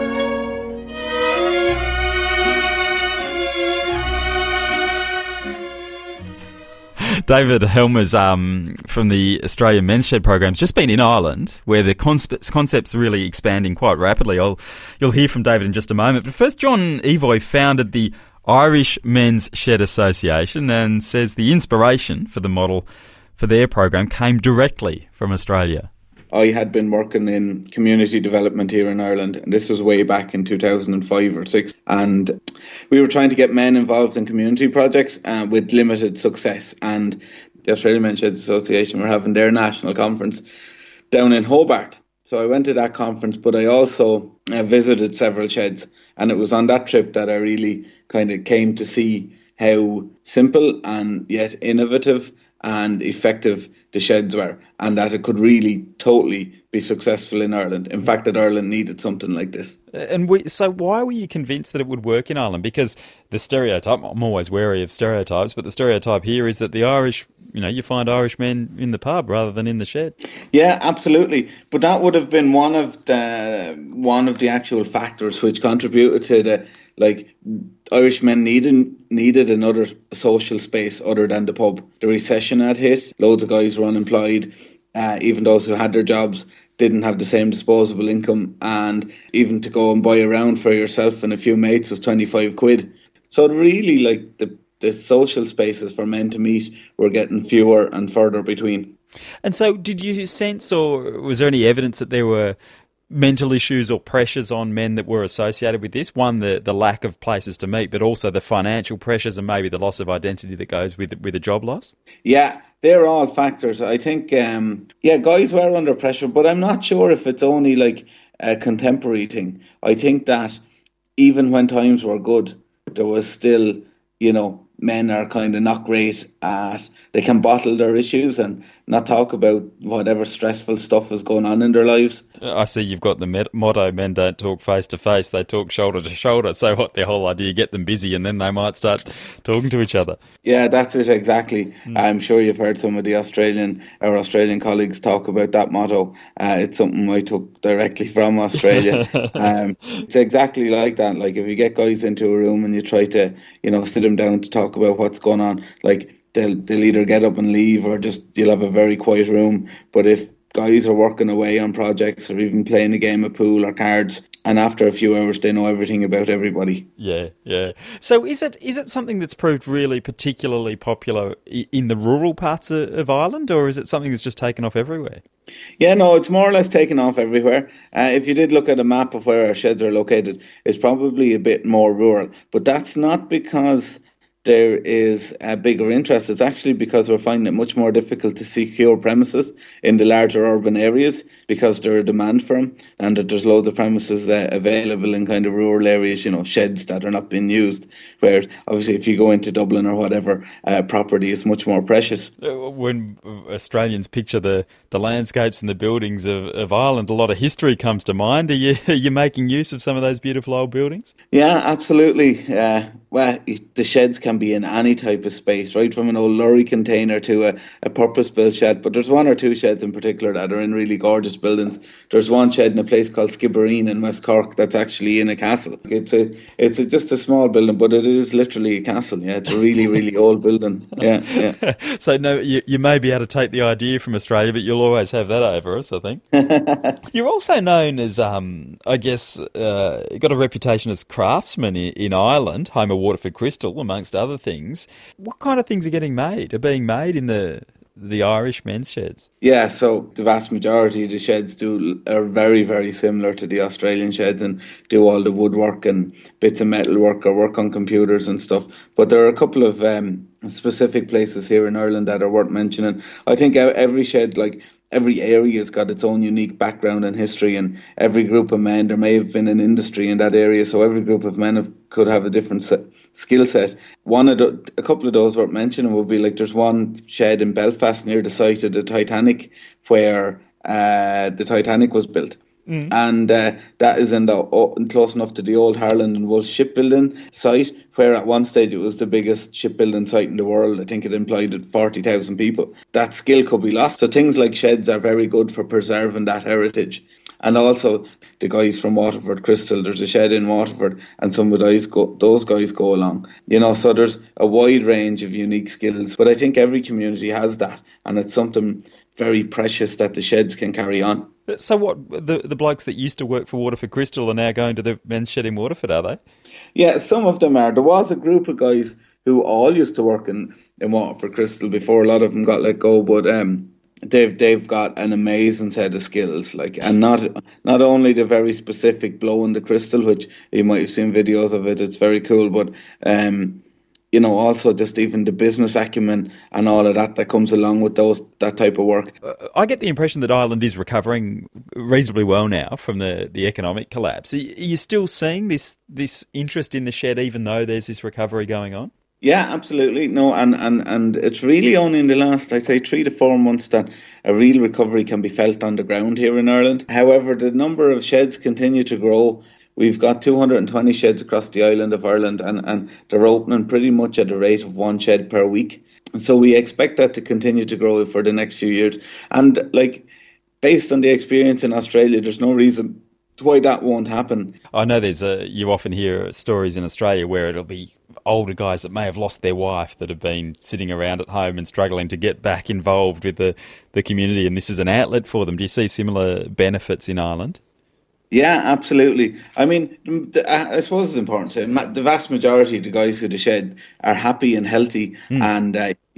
David Helmer's from the Australian Men's Shed program's just been in Ireland, where the concept's really expanding quite rapidly. You'll hear from David in just a moment. But first, John Evoy founded the Irish Men's Shed Association and says the inspiration for the model for their program came directly from Australia. I had been working in community development here in Ireland, and this was way back in 2005 or 6, and we were trying to get men involved in community projects with limited success. And the Australian Men's Sheds Association were having their national conference down in Hobart. So I went to that conference, but I also visited several sheds, and it was on that trip that I really kind of came to see how simple and yet innovative and effective the sheds were, and that it could really totally be successful in Ireland. In fact, that Ireland needed something like this. So why were you convinced that it would work in Ireland? Because the stereotype, I'm always wary of stereotypes, but the stereotype here is that the Irish, you find Irish men in the pub rather than in the shed. Yeah, absolutely. But that would have been one of the actual factors which contributed to the, Irish men needed another social space other than the pub. The recession had hit. Loads of guys were unemployed. Even those who had their jobs didn't have the same disposable income. And even to go and buy a round for yourself and a few mates was 25 quid. So really, the social spaces for men to meet were getting fewer and further between. And so did you sense, or was there any evidence that there were mental issues or pressures on men that were associated with this? One, the lack of places to meet, but also the financial pressures and maybe the loss of identity that goes with a job loss? Yeah, they're all factors. I think, guys were under pressure, but I'm not sure if it's only like a contemporary thing. I think that even when times were good, there was still, men are kind of not great at, they can bottle their issues and not talk about whatever stressful stuff is going on in their lives. I see you've got the motto, men don't talk face to face, they talk shoulder to shoulder. So what, their whole idea, get them busy and then they might start talking to each other. Yeah, that's it, exactly. I'm sure you've heard some of our Australian colleagues talk about that motto. It's something I took directly from Australia. It's exactly like that. Like if you get guys into a room and you try to, sit them down to talk about what's going on, like they'll either get up and leave or just you'll have a very quiet room. But if guys are working away on projects or even playing a game of pool or cards, and after a few hours they know everything about everybody. Yeah. So is it something that's proved really particularly popular in the rural parts of Ireland, or is it something that's just taken off everywhere? Yeah, no, it's more or less taken off everywhere. If you did look at a map of where our sheds are located, it's probably a bit more rural. But that's not because there is a bigger interest. It's actually because we're finding it much more difficult to secure premises in the larger urban areas because there are demand for them, and that there's loads of premises available in kind of rural areas, sheds that are not being used, where obviously if you go into Dublin or whatever, property is much more precious. When Australians picture the landscapes and the buildings of Ireland, a lot of history comes to mind. Are you making use of some of those beautiful old buildings? Yeah, absolutely. Well, the sheds can be in any type of space, right from an old lorry container to a purpose-built shed. But there's one or two sheds in particular that are in really gorgeous buildings. There's one shed in a place called Skibbereen in West Cork that's actually in a castle. It's just a small building, but it is literally a castle. Yeah, it's a really, really old building. Yeah. So no, you may be able to take the idea from Australia, but you'll always have that over us, I think. You're also known as, got a reputation as craftsman in Ireland, home of Waterford Crystal, amongst other things. What kind of things are being made in the Irish men's sheds? Yeah, so the vast majority of the sheds are very, very similar to the Australian sheds and do all the woodwork and bits of metalwork or work on computers and stuff. But there are a couple of specific places here in Ireland that are worth mentioning. I think every shed, every area has got its own unique background and history, and every group of men, there may have been an industry in that area, so every group of men could have a different skill set. A couple of those worth mentioning would be there's one shed in Belfast near the site of the Titanic where the Titanic was built. And that is close enough to the old Harland and Wolff shipbuilding site, where at one stage it was the biggest shipbuilding site in the world. I think it employed 40,000 people. That skill could be lost. So things like sheds are very good for preserving that heritage. And also the guys from Waterford Crystal, there's a shed in Waterford, and some of those guys go along. So there's a wide range of unique skills. But I think every community has that, and it's something very precious that the sheds can carry on. So what, the blokes that used to work for Waterford Crystal are now going to the men's shed in Waterford, are they? Yeah, some of them are. There was a group of guys who all used to work in Waterford Crystal before. A lot of them got let go, but they've got an amazing set of skills, and not only the very specific blowing the crystal, which you might have seen videos of it, it's very cool, but also just even the business acumen and all of that comes along with that type of work. I get the impression that Ireland is recovering reasonably well now from the economic collapse. Are you still seeing this interest in the shed, even though there's this recovery going on? Yeah, absolutely. No, and it's really only in the last, I'd say, 3 to 4 months that a real recovery can be felt on the ground here in Ireland. However, the number of sheds continue to grow. We've got 220 sheds across the island of Ireland, and they're opening pretty much at the rate of 1 shed per week. And so we expect that to continue to grow for the next few years. And based on the experience in Australia, there's no reason why that won't happen. I know you often hear stories in Australia where it'll be older guys that may have lost their wife that have been sitting around at home and struggling to get back involved with the community, and this is an outlet for them. Do you see similar benefits in Ireland? Yeah, absolutely. I mean, I suppose it's important to say the vast majority of the guys who the shed are happy and healthy, and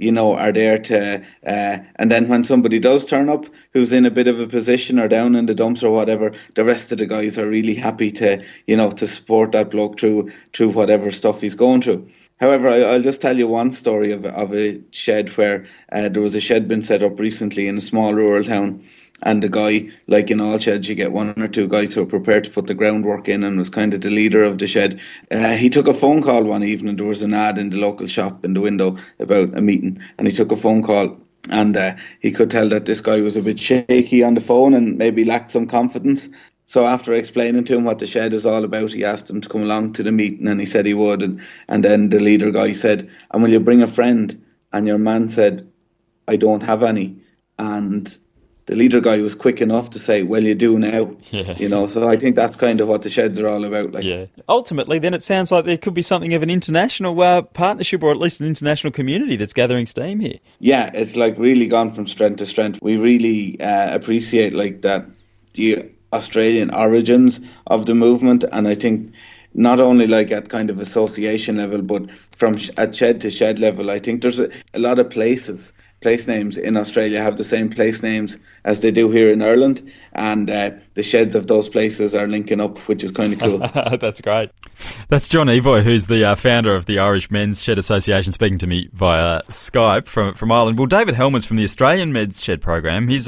are there to, and then when somebody does turn up who's in a bit of a position or down in the dumps or whatever, the rest of the guys are really happy to, to support that bloke through whatever stuff he's going through. However, I'll just tell you one story of a shed where there was a shed been set up recently in a small rural town. And the guy, like in all sheds, you get one or two guys who are prepared to put the groundwork in, and was kind of the leader of the shed. He took a phone call one evening. There was an ad in the local shop in the window about a meeting, and he took a phone call, and he could tell that this guy was a bit shaky on the phone and maybe lacked some confidence. So after explaining to him what the shed is all about, he asked him to come along to the meeting, and he said he would. And then the leader guy said, "And will you bring a friend?" And your man said, "I don't have any." And the leader guy was quick enough to say, "Well, you do now." Yeah. So I think that's kind of what the sheds are all about. Yeah. Ultimately, then it sounds like there could be something of an international partnership, or at least an international community that's gathering steam here. Yeah, it's like really gone from strength to strength. We really appreciate that the Australian origins of the movement, and I think not only at kind of association level, but from at shed to shed level, I think there's a lot of place names in Australia have the same place names as they do here in Ireland, and the sheds of those places are linking up, which is kind of cool. That's great. That's John Evoy, who's the founder of the Irish Men's Shed Association, speaking to me via Skype from Ireland. Well, David Helmers from the Australian Men's Shed program, he's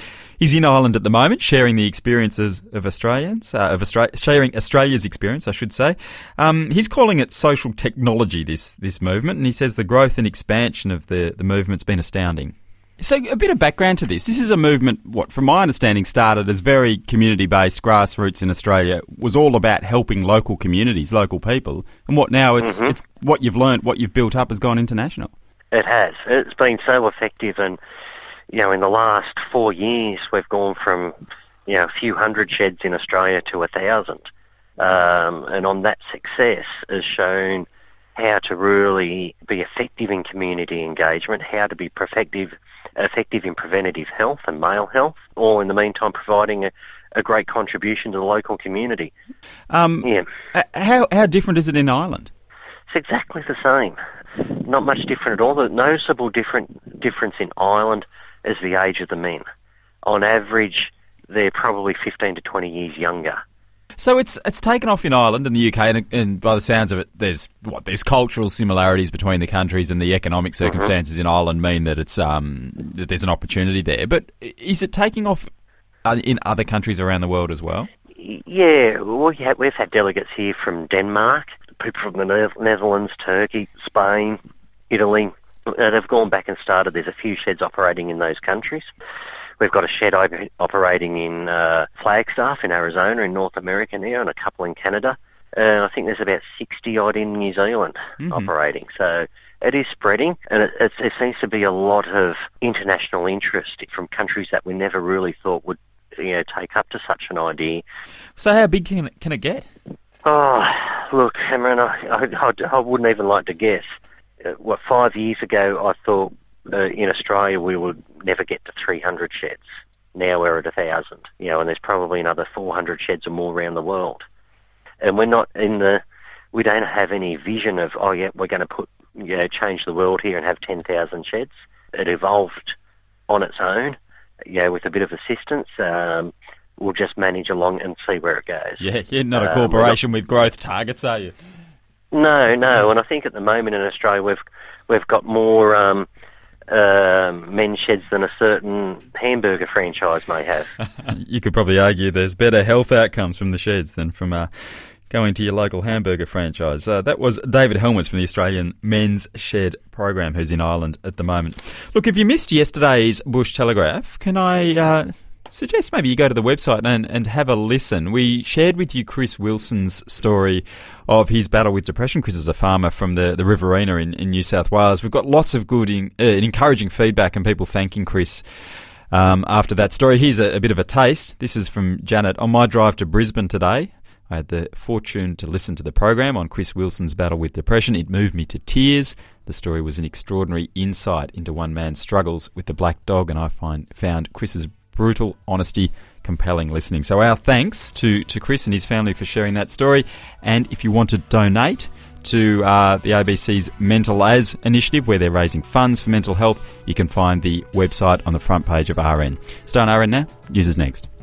in Ireland at the moment, sharing the experiences of Australians, sharing Australia's experience, I should say. He's calling it social technology, this movement, and he says the growth and expansion of the movement's been astounding. So a bit of background to this. This is a movement, from my understanding, started as very community-based, grassroots in Australia, was all about helping local communities, local people, and it's what you've learnt, what you've built up has gone international. It has. It's been so effective, and in the last 4 years, we've gone from, a few hundred sheds in Australia to 1,000. And on that success has shown how to really be effective in community engagement, how to be effective in preventative health and male health, all in the meantime providing a great contribution to the local community. How different is it in Ireland? It's exactly the same. Not much different at all. The noticeable difference in Ireland is the age of the men. On average, they're probably 15 to 20 years younger. So it's taken off in Ireland and the UK, and by the sounds of it, there's cultural similarities between the countries, and the economic circumstances in Ireland mean that it's that there's an opportunity there. But is it taking off in other countries around the world as well? Yeah, we've had delegates here from Denmark, people from the Netherlands, Turkey, Spain, Italy. They've gone back and started. There's a few sheds operating in those countries. We've got a shed operating in Flagstaff in Arizona in North America now, and a couple in Canada. I think there's about 60-odd in New Zealand operating. So it is spreading, and there seems to be a lot of international interest from countries that we never really thought would take up to such an idea. So how big can it get? Oh, look, Cameron, I wouldn't even like to guess. 5 years ago, I thought in Australia we would never get to 300 sheds. Now we're at 1,000, and there's probably another 400 sheds or more around the world. And we're not we don't have any vision of, we're going to change the world here and have 10,000 sheds. It evolved on its own, with a bit of assistance. We'll just manage along and see where it goes. Yeah, you're not a corporation with growth targets, are you? No, and I think at the moment in Australia we've got more men's sheds than a certain hamburger franchise may have. You could probably argue there's better health outcomes from the sheds than from going to your local hamburger franchise. That was David Helmers from the Australian Men's Shed program, who's in Ireland at the moment. Look, if you missed yesterday's Bush Telegraph, can I suggest maybe you go to the website and have a listen. We shared with you Chris Wilson's story of his battle with depression. Chris is a farmer from the Riverina in New South Wales. We've got lots of good encouraging feedback and people thanking Chris after that story. Here's a bit of a taste. This is from Janet. On my drive to Brisbane today, I had the fortune to listen to the program on Chris Wilson's battle with depression. It moved me to tears. The story was an extraordinary insight into one man's struggles with the black dog, and I found Chris's brutal honesty compelling listening. So our thanks to Chris and his family for sharing that story. And if you want to donate to the ABC's Mental As initiative, where they're raising funds for mental health, you can find the website on the front page of RN. Stay on RN now. News is next.